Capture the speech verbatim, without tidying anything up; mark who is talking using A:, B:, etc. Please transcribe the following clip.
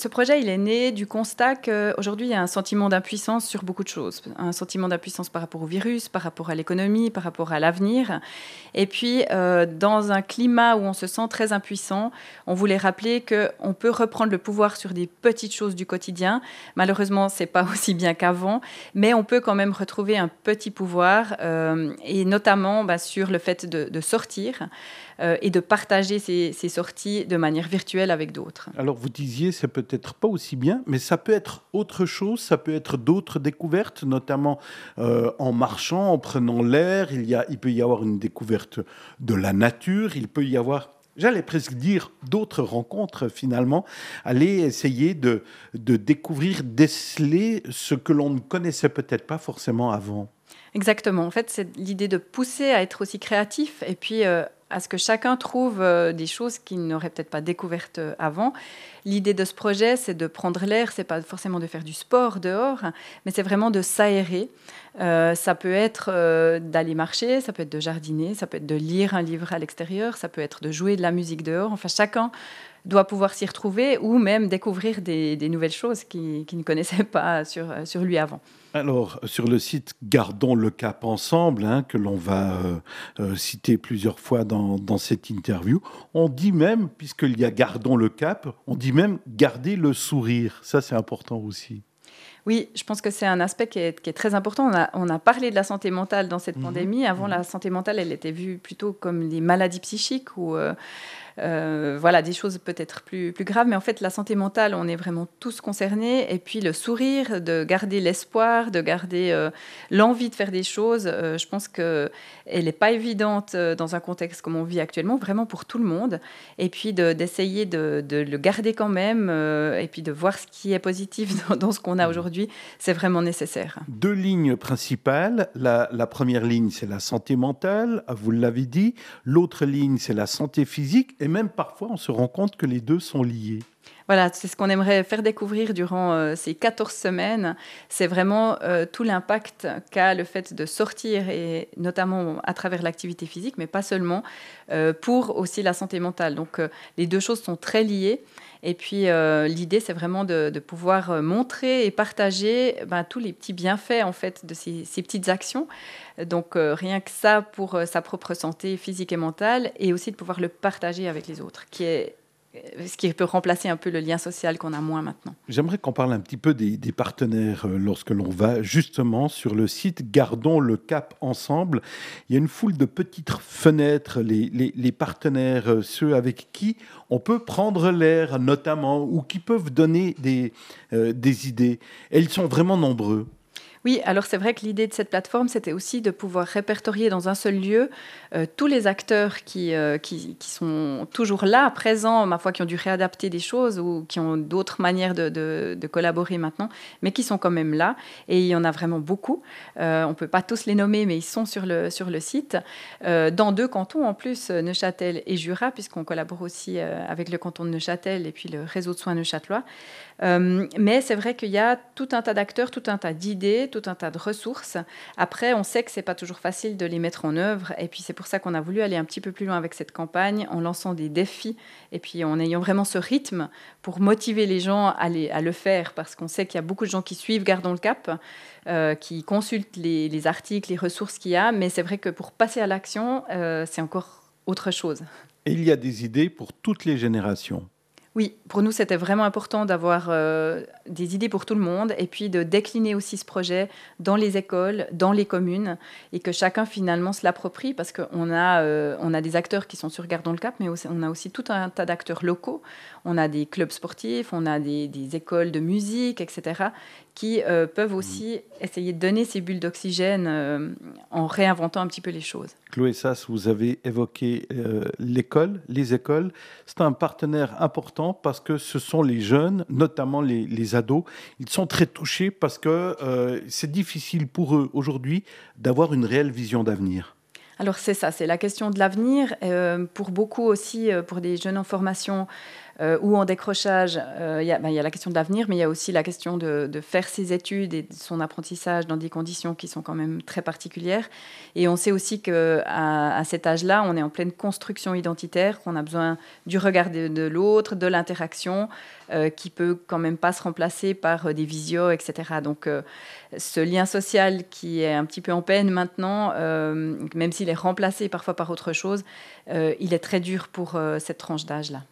A: ce projet, il est né du constat qu'aujourd'hui, il y a un sentiment d'impuissance sur beaucoup de choses. Un sentiment d'impuissance par rapport au virus, par rapport à l'économie, par rapport à l'avenir. Et puis, euh, dans un climat où on se sent très impuissant, on voulait rappeler qu'on peut reprendre le pouvoir sur des petites choses du quotidien. Malheureusement, ce n'est pas aussi bien qu'avant, mais on peut quand même retrouver un petit pouvoir, euh, et notamment bah, sur le fait de, de sortir euh, et de partager ces, ces sorties de manière virtuelle avec d'autres.
B: Alors vous disiez, c'est peut-être pas aussi bien, mais ça peut être autre chose, ça peut être d'autres découvertes, notamment euh, en marchant, en prenant l'air. Il y a, il peut y avoir une découverte de la nature, il peut y avoir, j'allais presque dire, d'autres rencontres finalement. Aller essayer de, de découvrir, déceler ce que l'on ne connaissait peut-être pas forcément avant.
A: Exactement. En fait, c'est l'idée de pousser à être aussi créatif et puis euh, à ce que chacun trouve euh, des choses qu'il n'aurait peut-être pas découvertes euh, avant. L'idée de ce projet, c'est de prendre l'air, c'est pas forcément de faire du sport dehors, mais c'est vraiment de s'aérer. Euh, ça peut être euh, d'aller marcher, ça peut être de jardiner, ça peut être de lire un livre à l'extérieur, ça peut être de jouer de la musique dehors. Enfin, chacun doit pouvoir s'y retrouver ou même découvrir des, des nouvelles choses qu'il, qu'il ne connaissait pas sur, sur lui avant.
B: Alors, sur le site Gardons le cap ensemble, hein, que l'on va euh, euh, citer plusieurs fois dans, dans cette interview, on dit même, puisqu'il y a Gardons le cap, on dit même garder le sourire. Ça, c'est important aussi.
A: Oui, je pense que c'est un aspect qui est, qui est très important. On a, on a parlé de la santé mentale dans cette mmh. pandémie. Avant, mmh. la santé mentale, elle était vue plutôt comme les maladies psychiques ou... Euh, Euh, voilà, des choses peut-être plus, plus graves, mais en fait, la santé mentale, on est vraiment tous concernés. Et puis, le sourire, de garder l'espoir, de garder euh, l'envie de faire des choses, euh, je pense qu'elle n'est pas évidente dans un contexte comme on vit actuellement, vraiment pour tout le monde. Et puis, de, d'essayer de, de le garder quand même, euh, et puis de voir ce qui est positif dans, dans ce qu'on a aujourd'hui, c'est vraiment nécessaire.
B: Deux lignes principales. La, la première ligne, c'est la santé mentale, vous l'avez dit. L'autre ligne, c'est la santé physique. Et même parfois, on se rend compte que les deux sont liés.
A: Voilà, c'est ce qu'on aimerait faire découvrir durant euh, ces quatorze semaines. C'est vraiment euh, tout l'impact qu'a le fait de sortir, et notamment à travers l'activité physique, mais pas seulement, euh, pour aussi la santé mentale. Donc, euh, les deux choses sont très liées. Et puis, euh, l'idée, c'est vraiment de, de pouvoir montrer et partager ben, tous les petits bienfaits, en fait, de ces, ces petites actions. Donc, euh, rien que ça pour euh, sa propre santé physique et mentale, et aussi de pouvoir le partager avec les autres, qui est ce qui peut remplacer un peu le lien social qu'on a moins maintenant.
B: J'aimerais qu'on parle un petit peu des, des partenaires euh, lorsque l'on va justement sur le site Gardons le cap ensemble. Il y a une foule de petites fenêtres, les, les, les partenaires, euh, ceux avec qui on peut prendre l'air notamment, ou qui peuvent donner des, euh, des idées. Et ils sont vraiment nombreux.
A: Oui, alors c'est vrai que l'idée de cette plateforme, c'était aussi de pouvoir répertorier dans un seul lieu euh, tous les acteurs qui, euh, qui, qui sont toujours là, présents, ma foi, qui ont dû réadapter des choses ou qui ont d'autres manières de, de, de collaborer maintenant, mais qui sont quand même là. Et il y en a vraiment beaucoup. Euh, on ne peut pas tous les nommer, mais ils sont sur le, sur le site. Euh, dans deux cantons, en plus, Neuchâtel et Jura, puisqu'on collabore aussi euh, avec le canton de Neuchâtel et puis le réseau de soins neuchâtelois. Euh, mais c'est vrai qu'il y a tout un tas d'acteurs, tout un tas d'idées, tout un tas de ressources. Après, on sait que c'est pas toujours facile de les mettre en œuvre, et puis c'est pour ça qu'on a voulu aller un petit peu plus loin avec cette campagne, en lançant des défis, et puis en ayant vraiment ce rythme pour motiver les gens à, les, à le faire, parce qu'on sait qu'il y a beaucoup de gens qui suivent Gardons le cap, euh, qui consultent les, les articles, les ressources qu'il y a, mais c'est vrai que pour passer à l'action, euh, c'est encore autre chose.
B: Et il y a des idées pour toutes les générations.
A: Oui, pour nous, c'était vraiment important d'avoir euh, des idées pour tout le monde et puis de décliner aussi ce projet dans les écoles, dans les communes, et que chacun finalement se l'approprie, parce qu'on a, euh, on a des acteurs qui sont sur Gardons le cap, mais aussi, on a aussi tout un tas d'acteurs locaux. On a des clubs sportifs, on a des, des écoles de musique, et cetera, qui euh, peuvent aussi essayer de donner ces bulles d'oxygène euh, en réinventant un petit peu les choses.
B: Chloé Sas, vous avez évoqué euh, l'école, les écoles. C'est un partenaire important parce que ce sont les jeunes, notamment les, les ados. Ils sont très touchés parce que euh, c'est difficile pour eux aujourd'hui d'avoir une réelle vision d'avenir.
A: Alors c'est ça, c'est la question de l'avenir. Euh, pour beaucoup aussi, euh, pour des jeunes en formation, euh, ou en décrochage, euh, il y a, ben, il y a la question de l'avenir, mais il y a aussi la question de, de faire ses études et de son apprentissage dans des conditions qui sont quand même très particulières. Et on sait aussi qu'à à cet âge-là, on est en pleine construction identitaire, qu'on a besoin du regard de, de l'autre, de l'interaction, euh, qui peut quand même pas se remplacer par euh, des visios, et cetera. Donc, euh, ce lien social qui est un petit peu en peine maintenant, euh, même s'il est remplacé parfois par autre chose, euh, il est très dur pour euh, cette tranche d'âge-là.